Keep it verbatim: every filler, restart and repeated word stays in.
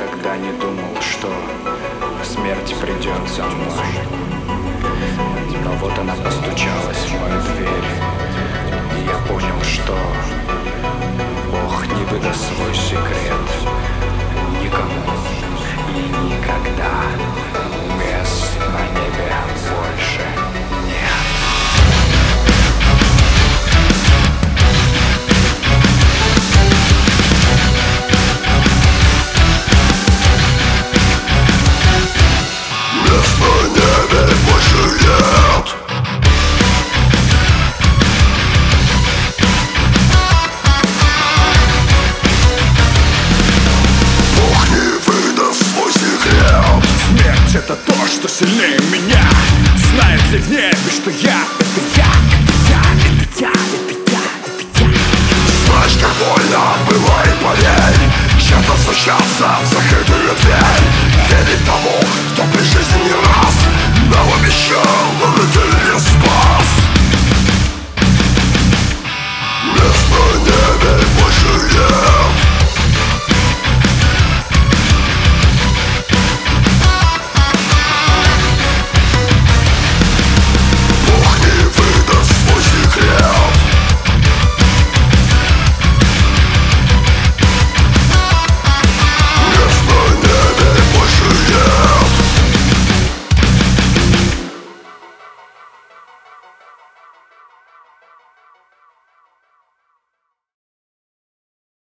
никогда не думал, что смерть придет за мной. Но вот она постучалась в мою дверь, и я понял, что Бог не выдаст свой секрет никому и никогда. Мест на небе больше нет. Мест на небе больше нет. Бог не выдаст свой секрет. Смерть — это то, что сильнее меня. Знает ли в небе, что я — это я, это я, это я, это я, это я. Знаешь, как больно было, и поверь, чем-то стучаться в закрытую дверь. Верить тому, кто при жизни не раз дал